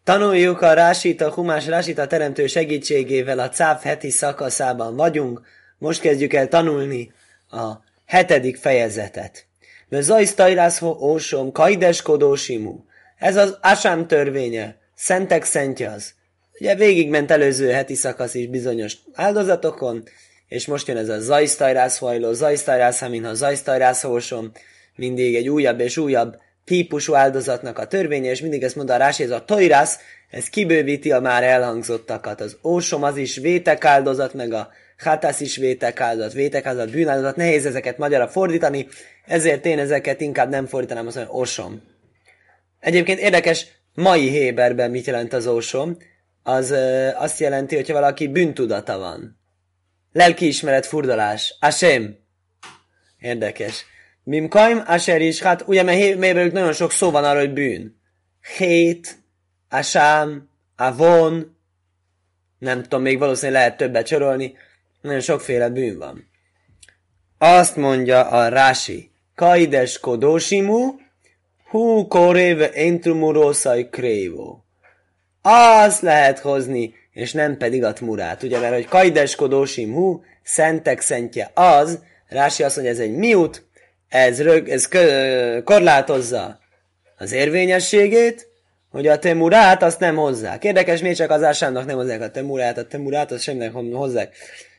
Tanuljuk a Rásit, a Humás Rásit a teremtő segítségével, a Cáv heti szakaszában vagyunk. Most kezdjük el tanulni a 7. fejezetet. De Zajsztajrászho ósom, kaideskodósimu. Ez az Asám törvénye, szentek szentje az. Ugye végigment előző heti szakasz is bizonyos áldozatokon, és most jön ez a Zajsztajrászhajló, Zajsztajrászhaminha, Zajsztajrászhósom, mindig egy újabb és újabb típusú áldozatnak a törvénye, és mindig ezt mondta a Rási, ez a Tojrász, ez kibővíti a már elhangzottakat. Az ósom az is vétekáldozat, meg a hátász is vétekáldozat, bűnáldozat, nehéz ezeket magyarra fordítani, ezért én ezeket inkább nem fordítanám, azt mondom, ósom. Egyébként érdekes, mai héberben mit jelent az ósom? Az azt jelenti, hogyha valaki bűntudata van. Lelkiismeret furdalás. Ashem. Érdekes. Mimkaim, Asher is, hát ugye mert nagyon sok szó van arra, hogy bűn. Hét, Asám, Avon, nem tudom, még valószínűleg lehet többet sorolni, nagyon sokféle bűn van. Azt mondja a Rási, Kaides kodósimu, hú koréve entrumurószai krévó. Azt lehet hozni, és nem pedig a tmurát. Ugye, mert hogy Kaides kodósimu, szentek szentje az, Rási azt mondja, ez egy miut, ez korlátozza az érvényességét, hogy a temurát azt nem hozzák. Érdekes, miért csak az Ásámnak nem hozzák a temurát azt semminek hozzák.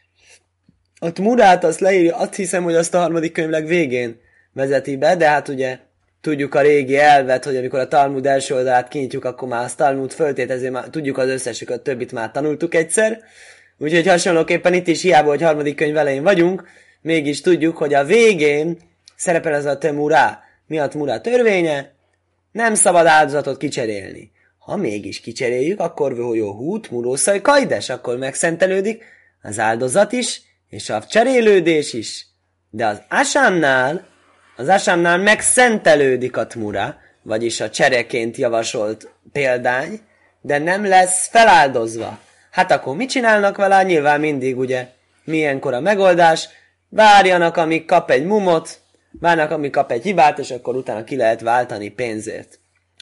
A temurát azt leírja, azt hiszem, hogy azt a 3. könyvleg végén vezeti be, de hát ugye tudjuk a régi elvet, hogy amikor a Talmud első oldalát kinyitjuk, akkor már a Talmud föltételező, már tudjuk az összeseket, a többit már tanultuk egyszer. Úgyhogy hasonlóképpen itt is hiába, hogy 3. könyv elején vagyunk, mégis tudjuk, hogy a végén szerepel ez a temurá. Mi a temurá törvénye? Nem szabad áldozatot kicserélni. Ha mégis kicseréljük, akkor jó hút, murószai kajdes, akkor megszentelődik az áldozat is, és a cserélődés is. De az Ásámnál megszentelődik a tmura, vagyis a csereként javasolt példány, de nem lesz feláldozva. Hát akkor mit csinálnak vele? Nyilván mindig, ugye, milyenkor a megoldás? Várjanak, amíg kap egy mumot, várnak, amíg kap egy hibát, és akkor utána ki lehet váltani pénzért.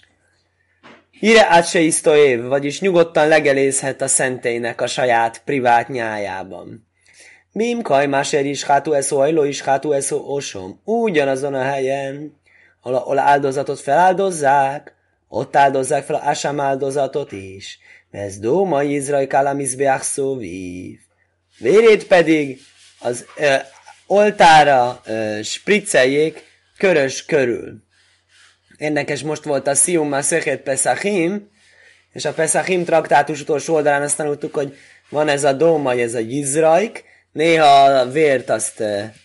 Ire át se év, vagyis nyugodtan legelészhet a szentélynek a saját privát nyájában. Mim kajmáser is hátú eszó, ajló is hátú eszó, osom. Ugyanazon a helyen, ahol áldozatot feláldozzák, ott áldozzák fel a Ásám áldozatot is. Ez dóma Izrael kálamizbeach szóvív. Vérét pedig az oltára spricceljék körös körül. Érdekes, most volt a Szium Masechet Pesachim, és a Pesachim traktátus utolsó oldalán azt tanultuk, hogy van ez a dómaj, ez a jizraik, néha a vért azt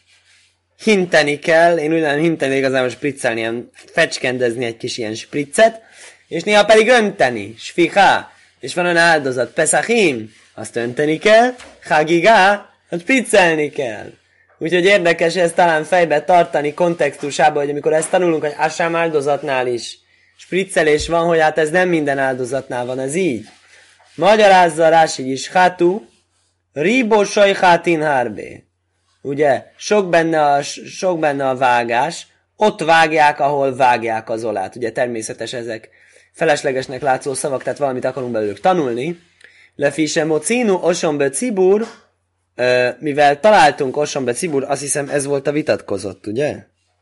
hinteni kell, én úgy nem hinteni, igazából spriccelni, ilyen fecskendezni egy kis ilyen spriccet, és néha pedig önteni, sfichá, és van olyan áldozat, Pesachim, azt önteni kell, Hagigá, azt spriccelni kell. Úgyhogy érdekes ezt talán fejbe tartani kontextusában, hogy amikor ezt tanulunk, hogy Ásám áldozatnál is spriccelés van, hogy hát ez nem minden áldozatnál van, ez így. Magyarázza a Rási is, hátú, ribosaj hátin hárbé. Ugye, sok benne a vágás, ott vágják, ahol vágják az olát. Ugye természetes ezek feleslegesnek látszó szavak, tehát valamit akarunk belőlük tanulni. Lefisem ocinu osombe cibur, mivel találtunk osombe cibur, azt hiszem ez volt a vitatkozott, ugye?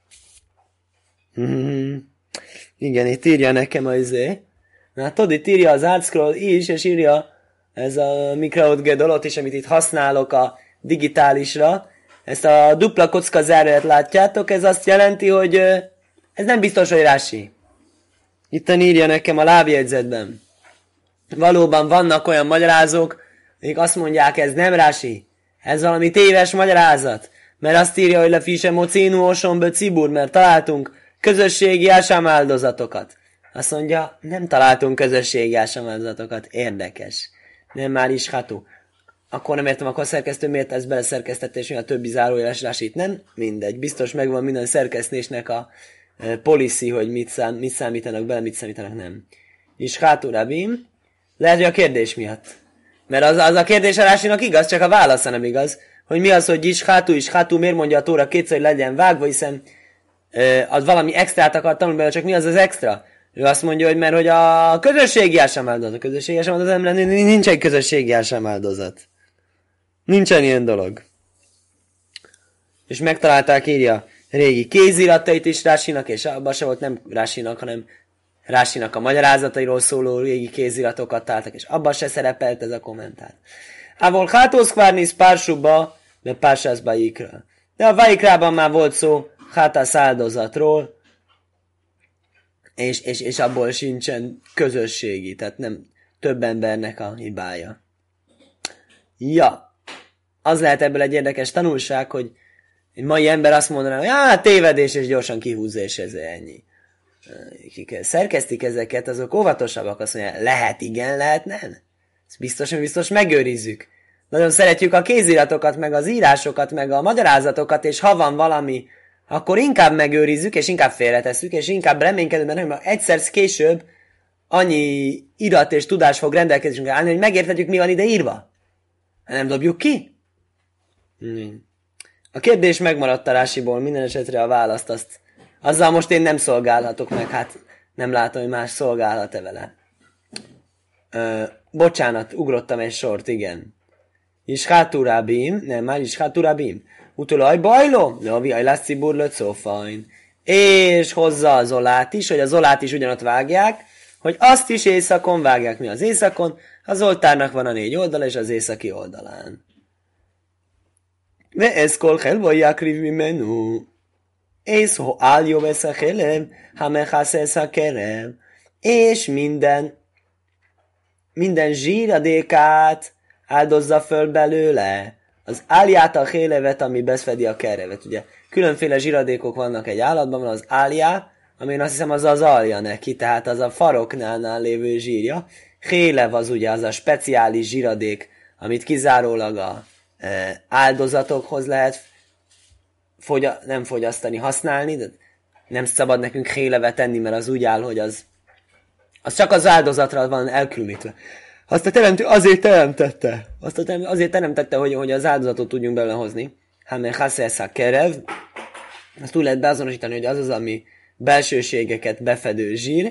Igen, itt írja nekem az izé. Na, tudod, itt írja az ArtScroll is, és írja ez a Mikraot Gedolot is, amit itt használok a digitálisra. Ezt a dupla kocka zárójelet látjátok, ez azt jelenti, hogy ez nem biztos, hogy Rási. Itten írja nekem a lábjegyzetben. Valóban vannak olyan magyarázók, akik azt mondják, ez nem Rási. Ez valami téves magyarázat. Mert azt írja, hogy lefise mocinu osombe cibur, mert találtunk közösségi Ásám áldozatokat. Azt mondja, nem találtunk közösségi Ásám áldozatokat. Érdekes. Nem már is hatú. Akkor nem értem, akkor a szerkesztő miért ezt beleszerkesztette, és mi a többi zárójeles Rásit nem? Mindegy. Biztos megvan minden szerkesztésnek a policy, hogy mit számítanak bele, mit számítanak nem. És hátú rabim. Lehet, hogy a kérdés miatt. Mert az a kérdés a Rásinak igaz, csak a válasza nem igaz. Hogy mi az, hogy is hátú, miért mondja a Tóra kétszer, hogy legyen vágva, hiszen az valami extrát akar tanulni belőle, csak mi az az extra? Ő azt mondja, hogy mert hogy a közösségi ásam áldozat. A közösségi ásam áldozat nem lenni, nincs egy közösségi ásam áldozat. Nincsen ilyen dolog. És megtalálták, írja, régi kéziratait is Rásinak, és abban se volt nem Rásinak, hanem Rásinak a magyarázatairól szóló régi kéziratokat találtak, és abban se szerepelt ez a kommentár. Ávol hátósz kvárnisz pársuba, de pársász Vajikra. De a Vajikrában már volt szó hátász áldozatról, és abból sincsen közösségi, tehát nem több embernek a hibája. Ja, az lehet ebből egy érdekes tanulság, hogy egy mai ember azt mondaná, hogy tévedés, és gyorsan kihúzza, és ez ennyi. Akik szerkesztik ezeket, azok óvatosabbak, azt mondják, lehet igen, lehet nem. Ezt biztos megőrizzük. Nagyon szeretjük a kéziratokat, meg az írásokat, meg a magyarázatokat, és ha van valami, akkor inkább megőrizzük, és inkább félretesszük, és inkább reménykedünk benne, hogy egyszer később annyi irat és tudás fog rendelkezésünkre állni, hogy megérthetjük, mi van ide írva. Nem dobjuk ki? A kérdés megmaradt a Rásiból, minden esetre a választ azzal most én nem szolgálhatok meg, hát nem látom, hogy más szolgálhat-e vele. Bocsánat, ugrottam egy sort, igen. Isháturábim, nem, már Isháturábim. Utolaj bajló, Lavi ajlász burlött szófajn. És hozza a zolát is, hogy a zolát is ugyanott vágják, hogy azt is éjszakon vágják. Mi az éjszakon? Az oltárnak van a 4 oldala, és az északi oldalán. Ne ez kol helvajják rivmi menü. Ez ho álljó vesz a helem, ha mehász a kerem. És minden zsíradékát áldozza föl belőle. Az álját, a hélevet, ami beszfedi a kerevet. Ugye különféle zsíradékok vannak egy állatban, van az áljá, ami én azt hiszem az alja neki, tehát az a faroknál lévő zsírja. Hélev az ugye az a speciális zsíradék, amit kizárólag a áldozatokhoz lehet nem fogyasztani, használni, de nem szabad nekünk hélevet enni, mert az úgy áll, hogy az csak az áldozatra van elkülönítve. Azt a teremtő azért teremtette, hogy az áldozatot tudjunk belőle hozni. Hámen haszeszá kerev, azt úgy lehet beazonosítani, hogy az, ami belsőségeket befedő zsír,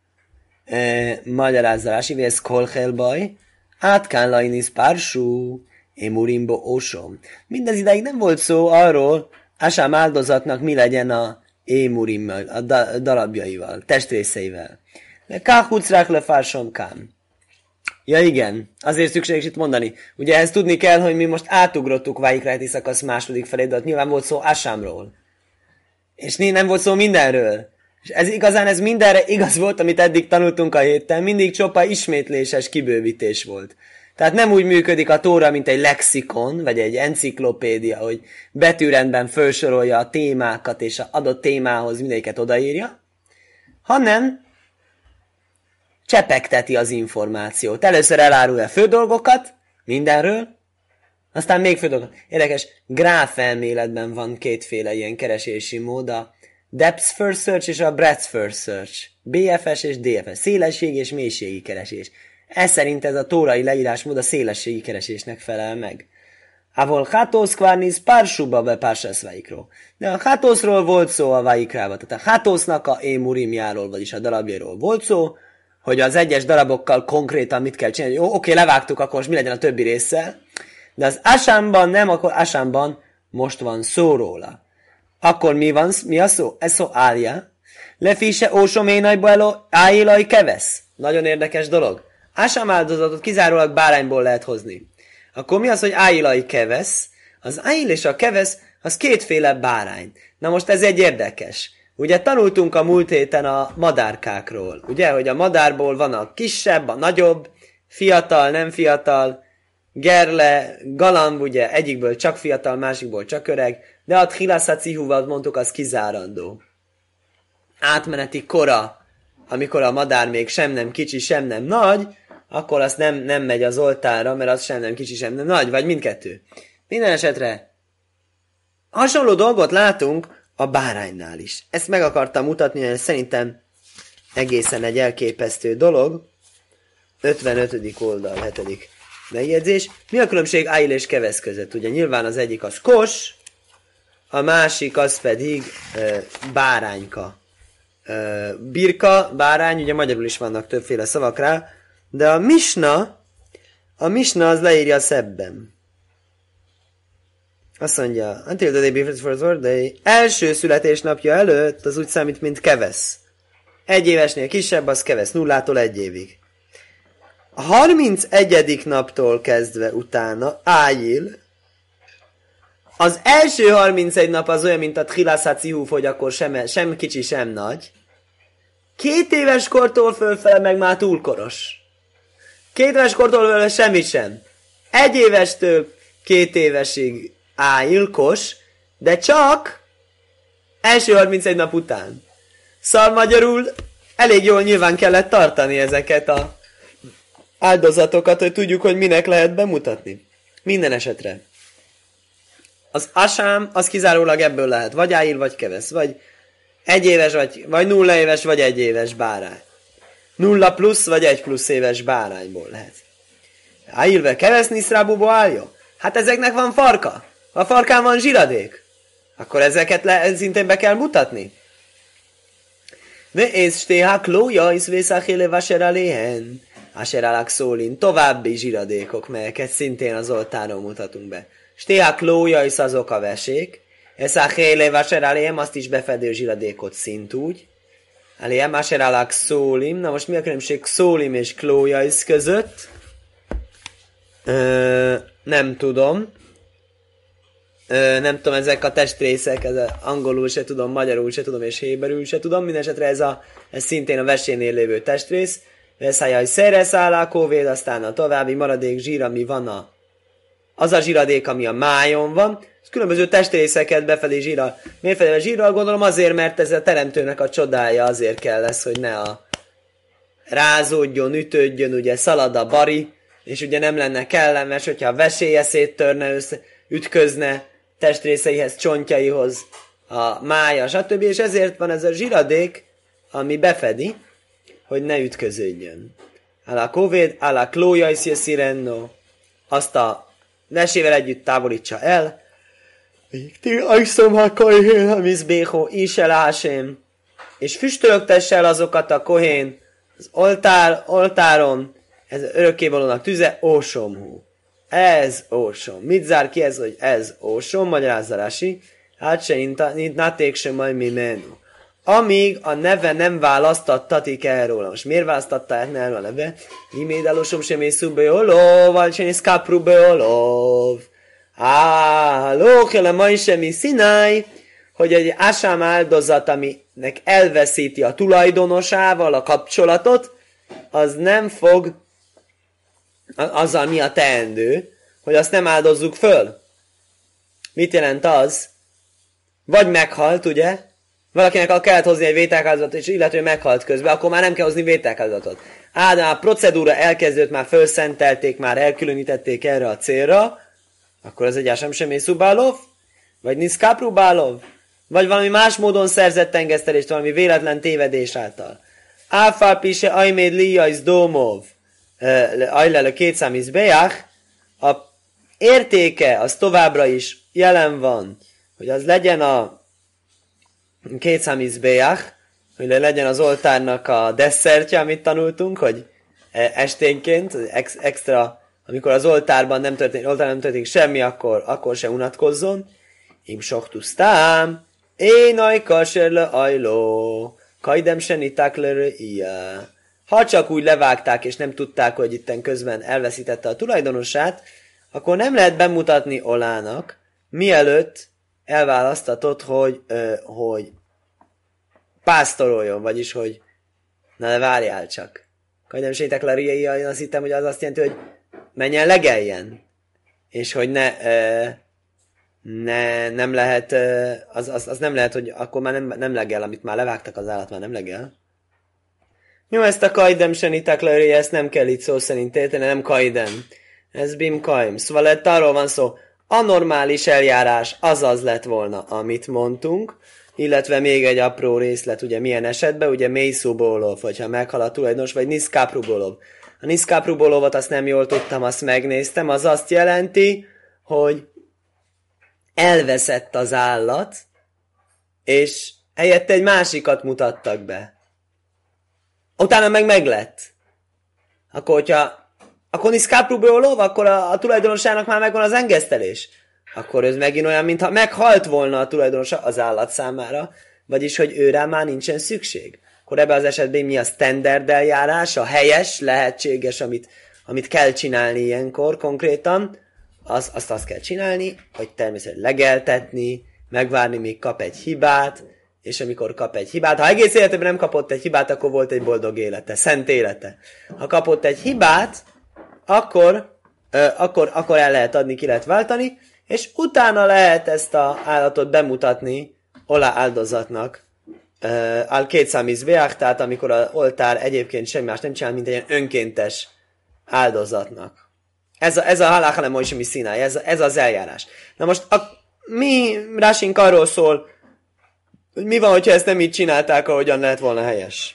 magyarázzalási, vész kolhelbaj, átkán lajnisz pársú, émurimbo osom. Mindez ideig nem volt szó arról, ásám áldozatnak mi legyen a émurimmal, a darabjaival, testrészeivel. De káhucrák lefársom kám. Ja igen, azért szükséges itt mondani. Ugye ezt tudni kell, hogy mi most átugrottuk Vajikráti szakasz második felé, de ott nyilván volt szó Ásámról. És nem volt szó mindenről. És ez mindenre igaz volt, amit eddig tanultunk a héten, mindig csopa ismétléses kibővítés volt. Tehát nem úgy működik a Tóra, mint egy lexikon, vagy egy enciklopédia, hogy betűrendben felsorolja a témákat, és az adott témához mindegyiket odaírja, hanem csepegteti az információt. Először elárulja fő dolgokat, mindenről, aztán még fő dolgokat. Érdekes, gráfelméletben van kétféle ilyen keresési mód, a Depth First Search és a Breadth First Search. BFS és DFS. Szélesség és mélységi keresés. Ez szerint ez a tórai leírásmód a szélességi keresésnek felel meg. Avol hátósz kvárnisz pársuba be pársász Vajikról. De a hátószról volt szó a Vajikrába. Tehát a hátósznak a émurimjáról, vagyis a darabjairól volt szó, hogy az egyes darabokkal konkrétan mit kell csinálni. Jó, oké, levágtuk, akkor most mi legyen a többi résszel. De az Ásámban nem, akkor Ásámban most van szó róla. Akkor mi a szó? Ez szó álja. Lefise ósoménajba elő ájélaj kevesz. Nagyon érdekes dolog. Ásám áldozatot kizárólag bárányból lehet hozni. Akkor mi az, hogy ájélaj kevesz? Az ájél és a kevesz, az kétféle bárány. Na most ez egy érdekes. Ugye tanultunk a múlt héten a madárkákról. Ugye, hogy a madárból van a kisebb, a nagyobb, fiatal, nem fiatal, gerle, galamb, ugye egyikből csak fiatal, másikból csak öreg, de a tchilásza cihuvat mondtuk, az kizárandó. Átmeneti kora, amikor a madár még sem nem kicsi, sem nem nagy, akkor az nem megy az oltárra, mert az sem nem kicsi, sem nem nagy, vagy mindkettő. Minden esetre hasonló dolgot látunk a báránynál is. Ezt meg akartam mutatni, hogy szerintem egészen egy elképesztő dolog. 55. oldal, 7. megjegyzés. Mi a különbség ájl és kevesz között? Ugye nyilván az egyik az kos, a másik az pedig bárányka. birka, bárány, ugye magyarul is vannak többféle szavak rá, de a misna az leírja szebben. Azt mondja, until the day before the first birthday, első születésnapja előtt az úgy számít, mint kevesz. 1 évesnél kisebb, az kevesz, 0-tól 1 évig. A 31. naptól kezdve utána, ájil, az első 31 nap az olyan, mint a tchilászáciú, hogy akkor sem kicsi, sem nagy. 2 éves kortól fölfele meg már túlkoros. 2 éves kortól fölfele semmi sem. 1 évestől 2 évesig ájilkos, de csak első 31 nap után. Szóval magyarul elég jól nyilván kellett tartani ezeket a áldozatokat, hogy tudjuk, hogy minek lehet bemutatni. Minden esetre. Az asám, az kizárólag ebből lehet. Vagy ájil, vagy kevesz. Vagy 1 éves, vagy 0 éves, vagy 1 éves bárány. 0 plusz, vagy 1 plusz éves bárányból lehet. Ájilve kevesz niszrábúba állja? Hát ezeknek van farka. A farkán van zsiradék. Akkor ezeket szintén be kell mutatni. Veész stéhák lója, is vészáhéle vaser aléhen. Aserálák szólin. További zsiradékok, melyeket szintén az oltáron mutatunk be. Stéhák lója, is azok a vesék. Eszáhéle vaser aléhem, azt is befedő zsiradékot szintúgy. Aléhem aserálák szólim. Na most mi a különbség szólim és klójais között? Nem tudom. Nem tudom, ezek a testrészek, angolul se tudom, magyarul se tudom, és héberül se tudom. Mindenesetre ez szintén a vesénél lévő testrész. Veszájaj szereszállá kóvéd, aztán a további maradék zsír, ami van az a zsíradék, ami a májon van. Különböző testrészeket befelé zsírral. Miért felé zsírral? Gondolom azért, mert ez a teremtőnek a csodája, azért kell lesz, hogy ne rázódjon, ütődjön, ugye szalad a bari, és ugye nem lenne kellemes, hogyha a veséje széttörne, ütközne testrészeihez, csontjaihoz, a mája, stb. És ezért van ez a zsiradék, ami befedi, hogy ne ütköződjön. Ala kovéd, ala klójajszje szirenno, azt a vesével együtt távolítsa el, és füstölögtesse el azokat a kohén az oltáron, ez örökkévalónak tüze, ósomhú. Ez ósom. Mit zár ki ez, hogy ez ósom? Magyarázza Rási. Hát se naték sem majd mimenu. Amíg a neve nem választattatik el róla. Most miért választatták el a neve? Imédalosom sem észú beolov, vagy sem észkáprú beolov. Lókele mai semmi színáj, hogy egy ásám áldozat, aminek elveszíti a tulajdonosával a kapcsolatot, az nem fog azzal mi a teendő, hogy azt nem áldozzuk föl. Mit jelent az? Vagy meghalt, ugye? Valakinek kellett hozni egy vételkáldozatot, és illetve meghalt közben, akkor már nem kell hozni vételkáldozatot. De a procedúra elkezdődött, már felszentelték, már elkülönítették erre a célra, akkor ez egy sem szubálov, vagy niszkáprubálov, vagy valami más módon szerzett tengesztelést, valami véletlen tévedés által. Áfálpise ajméd lijajsz dómov, ajlele kétszámisz bejach, a értéke az továbbra is jelen van, hogy az legyen a kétszámisz bejach, hogy legyen az oltárnak a desszertje, amit tanultunk, hogy esténként, extra, amikor az oltárban nem történik semmi, akkor se unatkozzon. Im soktusztám, én ajkaserle ajló, kajdem se niták lere ilyen. Ha csak úgy levágták, és nem tudták, hogy itten közben elveszítette a tulajdonosát, akkor nem lehet bemutatni Olának, mielőtt elválasztatott, hogy pásztoroljon, vagyis, hogy na várjál csak. Kajdem se niták lere ilyen, azt hittem, hogy az azt jelenti, hogy menjen legeljen. És hogy nem lehet, az nem lehet, hogy akkor már nem legel, amit már levágtak, az állat már nem legel. Jó, ezt a kajdem seniták lőri, ezt nem kell itt szó szerint érteni, nem kajdem. Ez bimkaim. Szóval arról van szó, a normális eljárás az lett volna, amit mondtunk, illetve még egy apró részlet, ugye milyen esetben, ugye mélyszóbólov, hogyha meghal a tulajdonos, vagy niszkáprúbólov. A niszkáprúbólovot azt nem jól tudtam, azt megnéztem, az azt jelenti, hogy elveszett az állat, és helyette egy másikat mutattak be. Utána meg meglett. Akkor, hogyha akkor niszkáprúbőlov, akkor a tulajdonosának már megvan az engesztelés. Akkor ez megint olyan, mintha meghalt volna a tulajdonosa az állat számára, vagyis, hogy őrá már nincsen szükség. Akkor ebben az esetben mi a standard eljárás, a helyes, lehetséges, amit kell csinálni ilyenkor konkrétan, azt kell csinálni, hogy természetesen legeltetni, megvárni, míg kap egy hibát, és amikor kap egy hibát, ha egész életében nem kapott egy hibát, akkor volt egy boldog élete, szent élete. Ha kapott egy hibát, akkor el lehet adni, ki lehet váltani, és utána lehet ezt az állatot bemutatni olá áldozatnak, al kétszámizbeach, tehát amikor az oltár egyébként semmi más nem csinál, mint egy ilyen önkéntes áldozatnak. Ez a halakha le Mojse miSzinai, ez az eljárás. Na most mi Rásink arról szól, hogy mi van, hogyha ezt nem így csinálták, ahogyan lehet volna helyes.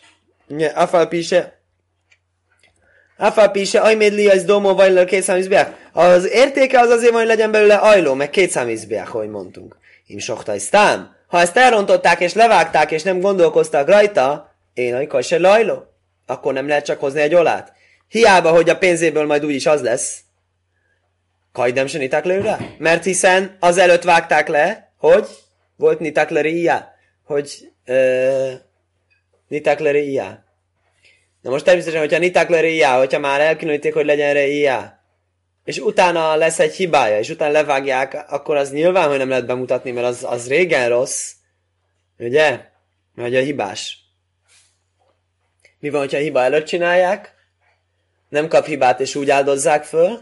Afalpise, ajmédli, az domó, vajlal, kétszámizbeach. Az értéke az azért van, hogy legyen belőle ajló, meg kétszámizbeach, ahogy mondtunk. Im soktajsztám. Ha ezt elrontották és levágták, és nem gondolkoztak rajta, én ajkaj se lajló, akkor nem lehet csak hozni egy olát. Hiába, hogy a pénzéből majd úgyis az lesz. Kajdem se nitaklerőre? Mert hiszen azelőtt vágták le, hogy volt nitaklerője, hogy nitaklerője. Na most természetesen, hogyha nitaklerője, hogyha már elkülöníték, hogy legyen reíja, és utána lesz egy hibája, és utána levágják, akkor az nyilván, hogy nem lehet bemutatni, mert az régen rossz. Ugye? Mert a hibás. Mi van, hogyha a hiba előtt csinálják? Nem kap hibát, és úgy áldozzák föl?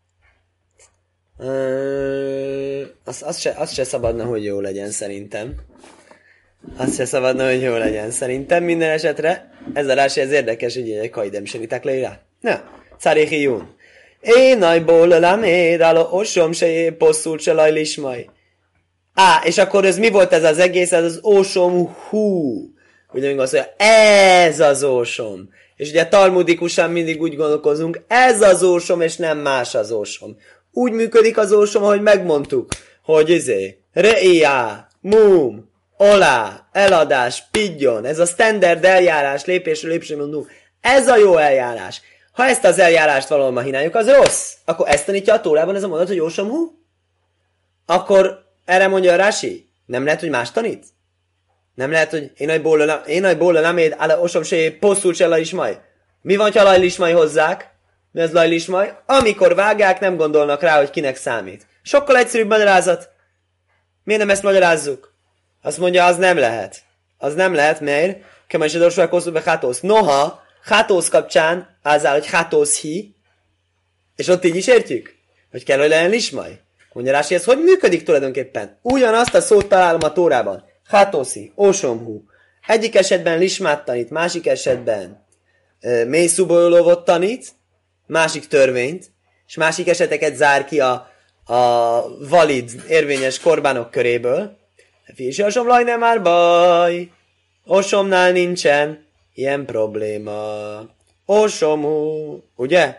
Az se szabadna, hogy jó legyen, szerintem. Az se szabadna, hogy jó legyen, szerintem. Minden esetre ez a rási, ez érdekes, hogy egy kajdem seniták leírá. Na, Carihi Jún. Én nagyból laméd, álló osom se posszult se lajlismaj. És akkor ez mi volt ez az egész? Ez az ósom hú. Ugye még azt mondja, ez az ósom. És ugye talmudikusan mindig úgy gondolkozunk, ez az ósom, és nem más az ósom. Úgy működik az ósom, ahogy megmondtuk, hogy reia, mum, olá, eladás, pidjon. Ez a standard eljárás, lépésről lépésre mondunk. Ez a jó eljárás. Ha ezt az eljárást valahol mahináljuk, az rossz. Akkor ezt tanítja a Tórában ez a mondat, hogy ósom hú? Akkor erre mondja a Rási, nem lehet, hogy más tanít? Nem lehet, hogy én nagy bóla laméd, áll osom se posszul se lajlismaj. Mi van, ha lajlismaj hozzák? Mi az lajlismaj? Amikor vágják, nem gondolnak rá, hogy kinek számít. Sokkal egyszerűbb magyarázat. Miért nem ezt magyarázzuk? Azt mondja, az nem lehet. Az nem lehet, mert kemen se dorsvák hosszú be hátósz. Noha, hátósz kapcsán az áll, hogy hátósz hi, és ott így is értjük, hogy kell, hogy legyen lismaj. Mondja Rási, ez hogy működik tulajdonképpen? Ugyanazt a szót találom a Tórában. Hátószi, ósomhú. Egyik esetben lismát tanít, másik esetben mély szubolóvot tanít, másik törvényt, és másik eseteket zár ki a valid, érvényes korbánok köréből. Fisi osomlaj nem már baj. Osomnál nincsen ilyen probléma. Ósomhú, ugye?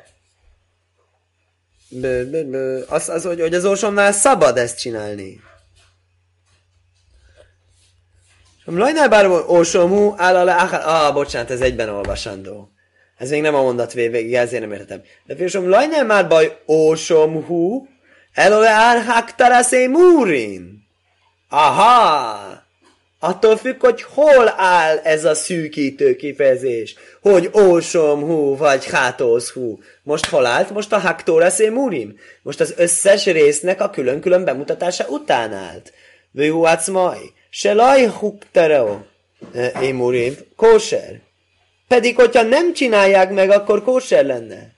Hogy az ósomnál szabad ezt csinálni. Lajnál bár ósomhú, bocsánat, ez egyben olvasandó. Ez még nem a mondat végig, ezért nem értem. De félsom, lajnál már baj ósomhú, elole árháktaraszé múrin. Aha! Attól függ, hogy hol áll ez a szűkítő kifejezés, hogy ósomhú vagy hátószhú. Most hol állt? Most a haktoraszé múrim. Most az összes résznek a külön-külön bemutatása után állt. Vőhúácmaj. Se laj huktereo. Émurim. Kóser. Pedig, hogyha nem csinálják meg, akkor kóser lenne.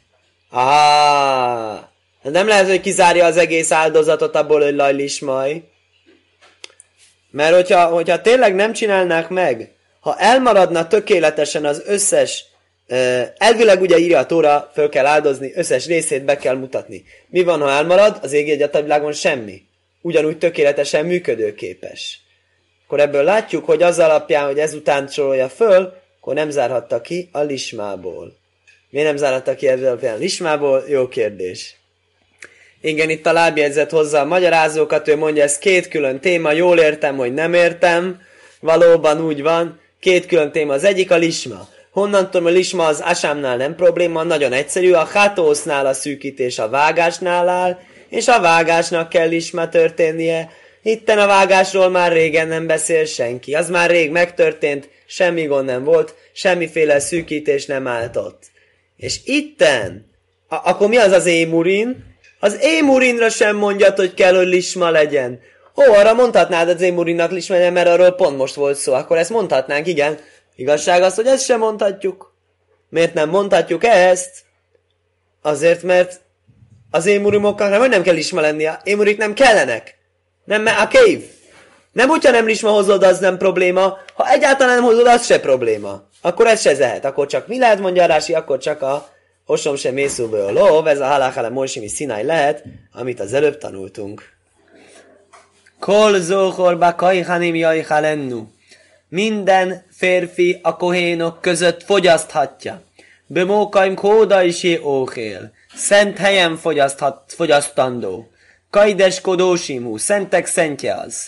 Nem lehet, hogy kizárja az egész áldozatot abból, hogy lajlismaj. Mert hogyha tényleg nem csinálnák meg, ha elmaradna tökéletesen az összes, elvileg ugye írja a Tóra, föl kell áldozni, összes részét be kell mutatni. Mi van, ha elmarad? Az égi egyetlenvilágon semmi. Ugyanúgy tökéletesen működőképes. Akkor ebből látjuk, hogy az alapján, hogy ezután sorolja föl, akkor nem zárhatta ki a lismából. Miért nem zárhatta ki ebből alapján a lismából? Jó kérdés. Igen, itt a lábjegyzet hozza a magyarázókat, ő mondja, ez két külön téma, jól értem, hogy nem értem, Valóban úgy van, két külön téma. Az egyik a lisma. Honnan tudom, a lisma az asámnál nem probléma, nagyon egyszerű. A hátósznál a szűkítés a vágásnál áll, és a vágásnak kell lisma történnie. Itten a vágásról már régen nem beszél senki. Az már rég megtörtént, semmi gond nem volt, semmiféle szűkítés nem állt ott. És itten, akkor mi az az émurin? Az émurinra sem mondjad, hogy kell, hogy lisma legyen. Arra mondhatnád az émurinnak lisma legyen, mert arról pont most volt szó. Akkor ezt mondhatnánk, igen. Igazság az, hogy ezt sem mondhatjuk. Miért nem mondhatjuk ezt? Azért, mert az émurimoknak nem kell lisma lennie. Émurik nem kellenek. Nem, a cave. Nem, hogyha nem lisma hozod, az nem probléma. Ha egyáltalán nem hozod, az se probléma. Akkor ez se lehet. Akkor csak mi lehet, mondja Rási, akkor csak a osom sem mészúből lov, ez a halachale mosimi színáj lehet, amit az előbb tanultunk. Kol zóhorba kajhanim jajhalennu. Minden férfi a kohénok között fogyaszthatja. Bemókaim kóda is óhél. Szent helyen fogyasztandó. Kajdeskodósimhú. Szentek szentje az.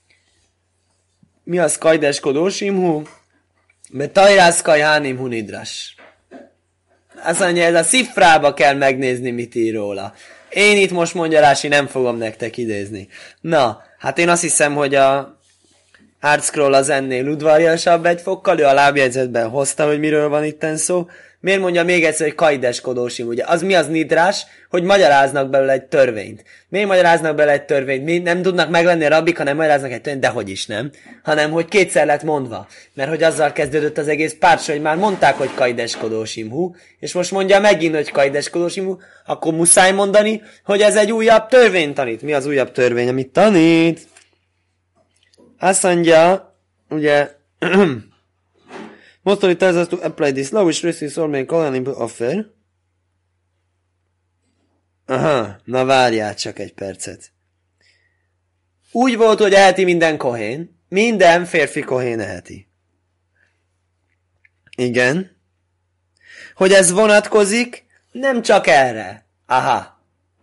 Mi az kajdeskodósimhú? Mert tajrászkaj hánim hunidras. Azt mondja, ez a szifrába kell megnézni, mit ír róla. Én itt most, mondja Rási, nem fogom nektek idézni. Na, hát én azt hiszem, hogy a ArtScroll az ennél udvariasabb egy fokkal, ő a lábjegyzetben hozta, hogy miről van itten szó. Miért mondja még egyszer, hogy kajdeskodósim, ugye? Az mi az nidrás, hogy magyaráznak belőle egy törvényt. Miért magyaráznak belőle egy törvényt? Mi nem tudnak meglenni a rabbik, hanem magyaráznak egy törvényt, dehogy is nem. Hanem, hogy kétszer lett mondva. Mert hogy azzal kezdődött az egész pársor, hogy már mondták, hogy kajdeskodósimhú, és most mondja megint, hogy kajdeskodósimhú, akkor muszáj mondani, hogy ez egy újabb törvény tanít. Mi az újabb törvény, amit tanít? Azt mondja, ugye... Most only tells us to apply this law, which receives all main colony offer. Aha, na várjál csak egy percet. Úgy volt, hogy eheti minden kohén. Minden férfi kohén eheti. Igen. Hogy ez vonatkozik, nem csak erre. Aha.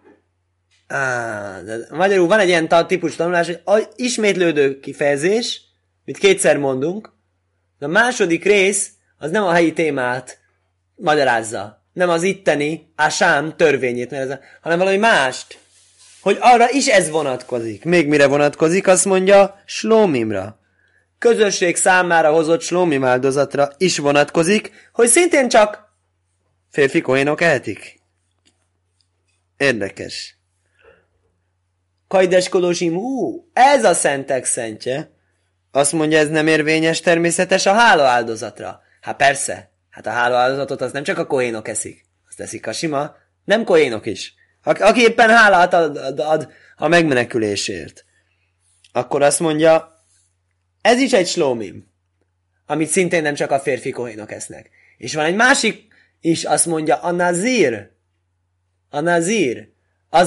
Magyarul van egy ilyen típus tanulás, hogy ismétlődő kifejezés, mit kétszer mondunk, de a második rész az nem a helyi témát magyarázza. Nem az itteni, Ásám törvényét, hanem valami mást. Hogy arra is ez vonatkozik. Még mire vonatkozik, azt mondja, slómimra. Közösség számára hozott slómim áldozatra is vonatkozik, hogy szintén csak férfi kohénok ehetik. Érdekes. Kajdeskodósim, ez a szentek szentje. Azt mondja, ez nem érvényes természetes a hála áldozatra. Hát persze, hát a hála áldozatot az nem csak a kohénok eszik. Azt eszik a sima, nem kohénok is. Aki éppen hálát ad a megmenekülésért. Akkor azt mondja, ez is egy slómim, amit szintén nem csak a férfi kohénok esznek. És van egy másik is, azt mondja, a nazír. A nazír, az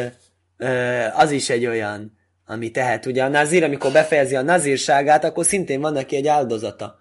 is egy olyan, ami tehet. Ugye a nazír, amikor befejezi a nazírságát, akkor szintén van neki egy áldozata.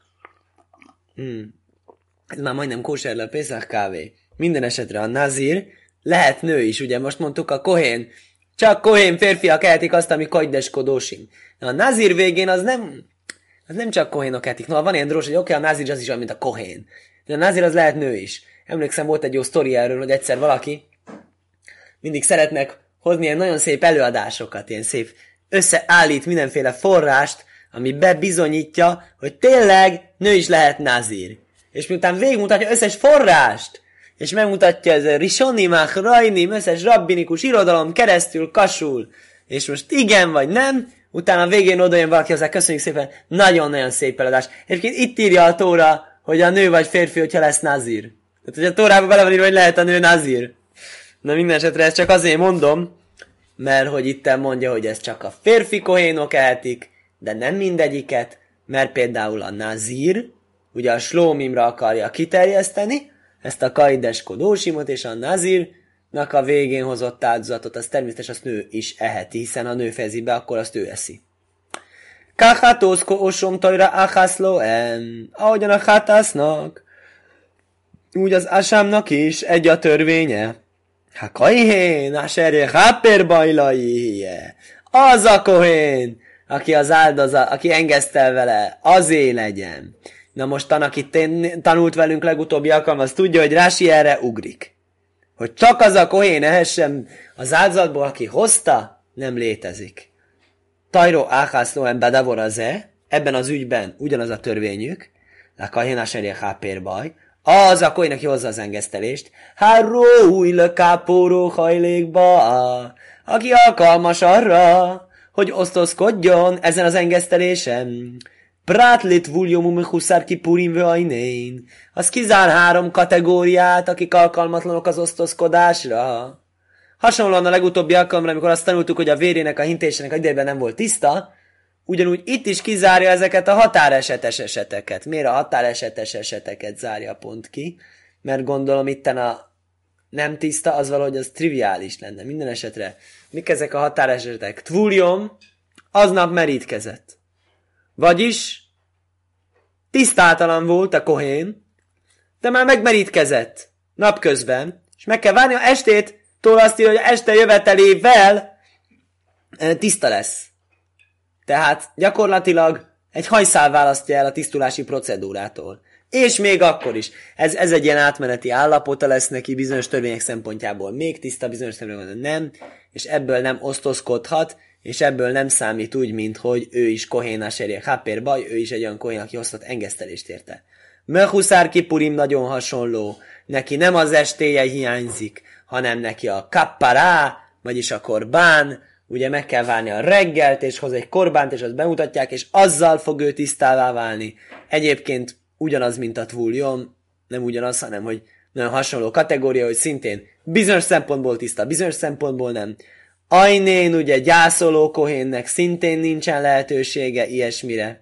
Ez már majdnem kóser le Pészak kávé. Minden esetre a nazír lehet nő is, ugye most mondtuk a kohén. Csak kohén férfiak ehetik azt, ami kajdeskodósim. A nazír végén az nem csak kohénok ehetik. No, van ilyen drós, hogy oké, a nazír az is olyan, mint a kohén. De a nazír az lehet nő is. Emlékszem, volt egy jó sztori erről, hogy egyszer valaki mindig szeretnek hozni ilyen nagyon szép előadásokat, ilyen szép összeállít mindenféle forrást, ami bebizonyítja, hogy tényleg nő is lehet nazír. És miután végigmutatja összes forrást, és megmutatja ez a Risonimach, Rajnim, összes rabbinikus irodalom keresztül, kasul, és most igen vagy nem, utána a végén odajön valaki hozzá, köszönjük szépen, nagyon-nagyon szép előadás. Egyébként itt írja a Tóra, hogy a nő vagy férfi, hogyha lesz nazír. Tehát, hogy a Tórába bele van írva, hogy lehet a nő nazír. Na minden esetre ezt csak azért mondom, mert hogy itten mondja, hogy ez csak a férfi kohénok ehetik, de nem mindegyiket, mert például a nazír, ugye a slómimra akarja kiterjeszteni, ezt a kajdeskodósimot, és a nazírnak a végén hozott áldozatot, az természetesen azt nő is eheti, hiszen a nő fejezi be, akkor azt ő eszi. Kachatószko osom tajra achaszlóen, ahogyan a hatásznak, úgy az asámnak is egy a törvénye. Kajhén, aserje háper bajlai, az a kohén, aki az áldozat, aki engesztel vele, azé legyen. Na most aki tanult velünk legutóbbi alkalom, az tudja, hogy Rási erre ugrik. Hogy csak az a kohén ehessen az áldozatból, aki hozta, nem létezik. Tajró áhászlóen bedevoraze, ebben az ügyben ugyanaz a törvényük, a kahén aserje hápér baj, az a kohén, aki hozza az engesztelést, új lökápóró hajlékba, aki alkalmas arra, hogy osztozkodjon ezen az engesztelésen. Prátlit vuljomum huszár kipurim vajnén. Az kizár 3 kategóriát, akik alkalmatlanok az osztozkodásra. Hasonlóan a legutóbbi alkalomra, amikor azt tanultuk, hogy a vérének, a hintésének a idejében nem volt tiszta, ugyanúgy itt is kizárja ezeket a határesetes eseteket. Miért a határesetes eseteket zárja pont ki? Mert gondolom itten a nem tiszta, az valahogy az triviális lenne. Minden esetre. Mik ezek a határesetek? Tvuljom, aznap merítkezett. Vagyis tisztátalan volt a kohén, de már megmerítkezett napközben, és meg kell várni a estét, azt írja, hogy este jövetelével tiszta lesz. Tehát gyakorlatilag egy hajszál választja el a tisztulási procedúrától. És még akkor is. Ez egy ilyen átmeneti állapota lesz neki bizonyos törvények szempontjából. Még tiszta, bizonyos törvények nem, és ebből nem osztozkodhat, és ebből nem számít úgy, mint hogy ő is kohénás serjek hápér baj, ő is egy olyan kohén, aki hoztat engesztelést érte. Mehuszár kipurim nagyon hasonló. Neki nem az estéje hiányzik, hanem neki a kappará, vagyis a korbán, ugye meg kell várni a reggelt, és hoz egy korbánt, és azt bemutatják, és azzal fog ő tisztává válni. Egyébként ugyanaz, mint a tvuljom, nem ugyanaz, hanem hogy nagyon hasonló kategória, hogy szintén bizonyos szempontból tiszta, bizonyos szempontból nem. Ajnén, ugye gyászoló kohénnek szintén nincsen lehetősége ilyesmire.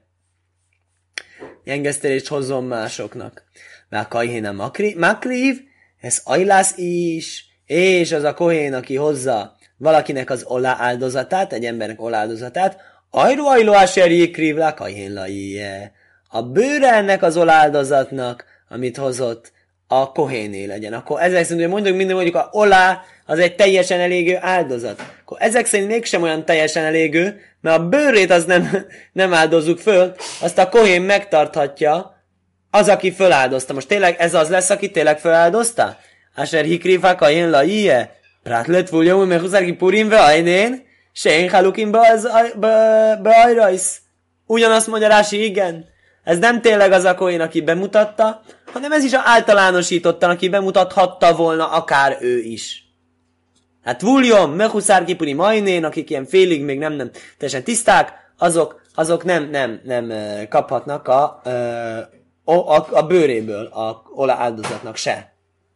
Engesztelést hozzon másoknak. Már kajhén a makrív, ez ajlász is, és az a kohén, aki hozza valakinek az olá áldozatát, egy embernek olá áldozatát, ajló aserjék krívlá kajhén laie. A bőre ennek az olá áldozatnak, amit hozott, a kohéné legyen. Akkor ezek szerint, hogy mondjuk a olá az egy teljesen elégő áldozat. Akkor ezek szerint mégsem olyan teljesen elégő, mert a bőrét az nem áldozzuk föl, azt a kohén megtarthatja az, aki föláldozta. Most tényleg ez az lesz, aki tényleg föláldozta? Asher hikrifá kajén la iye, prátlet vuljom, mechuzár kipurim ve ajnén, sén halukim be ajrajsz. Ugyanazt mondja Rási, igen. Ez nem tényleg az a kohén, aki bemutatta, hanem ez is általánosítottan, aki bemutathatta volna akár ő is. Hát vuljom, mechuszár kipurim ajnén, akik ilyen félig még nem teljesen tiszták, azok nem kaphatnak a bőréből a olá áldozatnak se.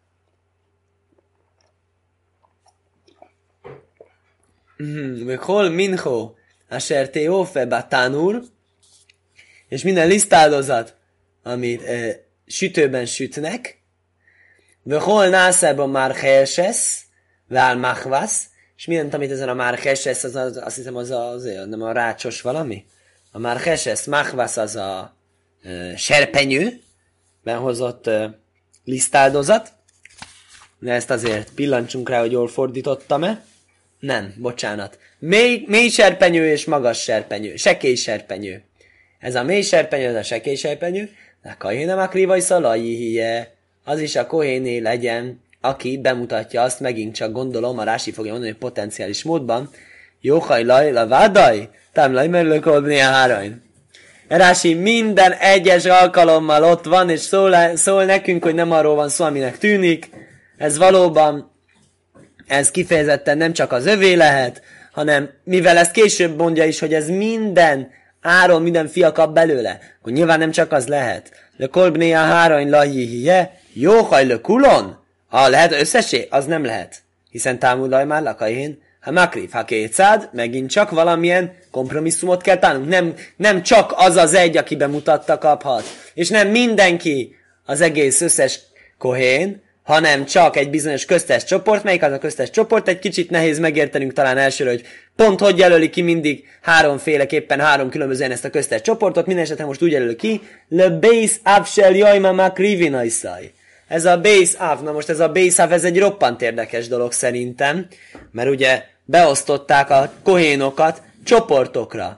Hol minho asher teófe batánur, és minden lisztáldozat, amit sütőben sütnek, hol nászában már helsesz, vál machvasz, és mindent, amit ezen a már helsesz, azt hiszem az nem a rácsos valami. A már helsesz, machvasz az a serpenyőben hozott lisztáldozat. De ezt azért pillancsunk rá, hogy jól fordítottam-e. Nem, bocsánat. Mély serpenyő és magas serpenyő. Sekély serpenyő. Ez a mély serpenyő, ez a sekély serpenyő. De kahénem akrivai szalajihije. Az is a kohéné legyen, aki bemutatja azt, megint csak gondolom, a Rási fogja mondani, hogy potenciális módban. Jóhaj laj, lavádaj, támlaj merülökolbni a hárajn. Rási minden egyes alkalommal ott van, és szól nekünk, hogy nem arról van szó, aminek tűnik. Ez valóban, ez kifejezetten nem csak az övé lehet, hanem mivel ezt később mondja is, hogy ez minden áron, minden fia kap belőle, akkor nyilván nem csak az lehet. Le kolbné a hárany lajihiye, jóhaj le kulon? Lehet összesé? Az nem lehet. Hiszen támulaj már lakajén, ha makrív, ha kétszád, megint csak valamilyen kompromisszumot kell találnunk. Nem csak az az egy, aki bemutatta, kaphat. És nem mindenki az egész összes kohén, hanem csak egy bizonyos köztes csoport. Melyik az a köztes csoport? Egy kicsit nehéz megértenünk talán elsőre, hogy pont hogy jelöli ki mindig háromféleképpen, három különbözően ezt a köztes csoportot. Minden esetre most úgy jelöli ki, le base absel jajma makrivinaisai. Ez a base av, na most ez a base av, ez egy roppant érdekes dolog szerintem, mert ugye beosztották a kohénokat csoportokra.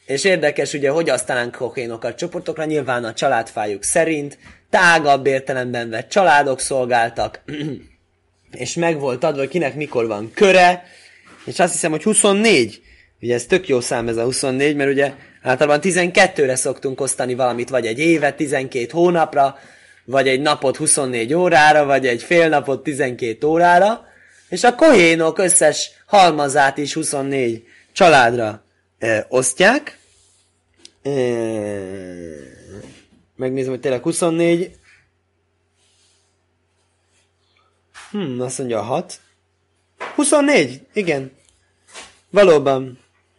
és érdekes ugye, hogy aztán kohénokat csoportokra, nyilván a családfájuk szerint, tágabb értelemben vett családok szolgáltak, és meg volt adva, hogy kinek mikor van köre, és azt hiszem, hogy 24, ugye ez tök jó szám ez a 24, mert ugye általában 12-re szoktunk osztani valamit, vagy egy évet 12 hónapra, vagy egy napot 24 órára, vagy egy fél napot 12 órára, és a kohénok összes halmazát is 24 családra osztják. Megnézem, hogy tényleg 24. Azt mondja 6. 24, igen. Valóban.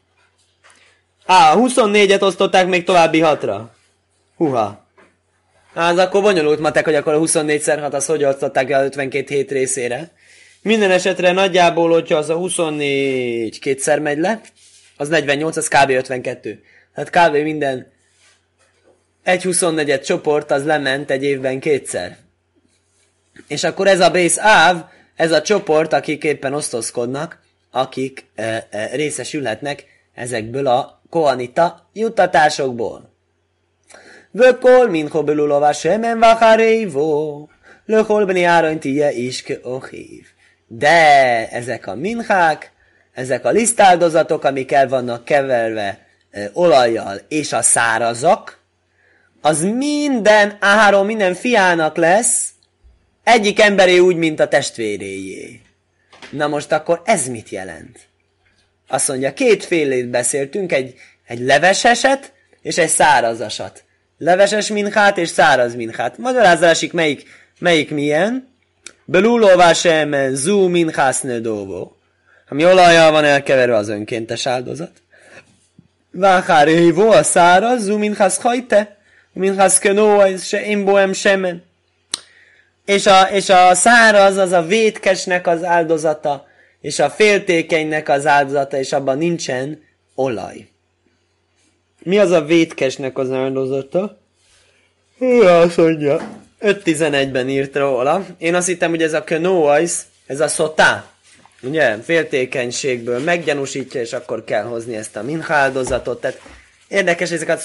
24-et osztották még további 6-ra. Húha. Az akkor bonyolult matek, hogy akkor a 24x6 az hogy osztották el a 52 hét részére. Minden esetre nagyjából, hogyha az a 24 kétszer megy le, az 48, az kb. 52. Tehát kb. Minden egy 24 csoport az lement egy évben kétszer. És akkor ez a Bész Áv, ez a csoport, akik éppen osztozkodnak, akik részesülhetnek ezekből a kohanita juttatásokból. Vökol, mincho belulova semen vacharévó, lökol beni áron tije iske ohív. De ezek a minchák, ezek a lisztáldozatok, amik el vannak keverve olajjal, és a szárazak, az minden Áron, minden fiának lesz, egyik emberé úgy, mint a testvéréjé. Na most akkor ez mit jelent? Azt mondja, kétfélét beszéltünk, egy leveseset és egy szárazasat. Leveses minchát és száraz minchát. Magyarázzásig melyik milyen? Belulóvá semen zú minhász nödóvó. Ami olajjal van elkeverve az önkéntes áldozat. Váhárévó a száraz, zú minhász hajte, minhász kenóa, se imboem semen. És a száraz az a vétkesnek az áldozata, és a féltékenynek az áldozata, és abban nincsen olaj. Mi az a vétkesnek az áldozata? Azt mondja, 5.11-ben írt róla. Én azt hittem, hogy ez a kenóajsz, ez a szotá. Ugye, féltékenységből meggyanúsítja, és akkor kell hozni ezt a mincha áldozatot. Tehát érdekes, ezeket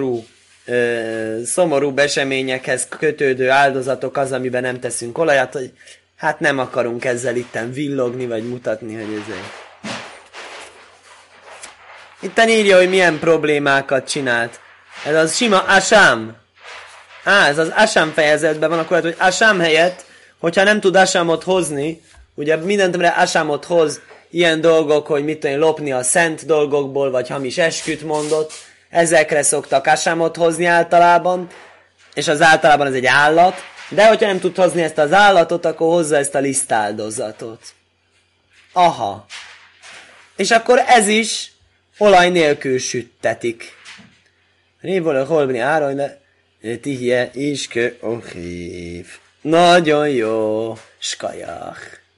szomorú eseményekhez kötődő áldozatok az, amiben nem teszünk olajat, hogy hát nem akarunk ezzel itten villogni, vagy mutatni, hogy ezért. Itten írja, hogy milyen problémákat csinált. Ez az sima asám. Ez az asám fejezetben van, akkor hogy asám helyett, hogyha nem tud asámot hozni, ugye mindenre asámot hoz ilyen dolgok, hogy mit tudom, lopni a szent dolgokból, vagy hamis esküt mondott, ezekre szoktak asámot hozni általában, és az általában ez egy állat, de hogyha nem tud hozni ezt az állatot, akkor hozza ezt a lisztáldozatot. Aha. És akkor ez is olaj nélkül süttetik. Révol holbni áron, tihje iskö ohív. Nagyon jó. Skajach.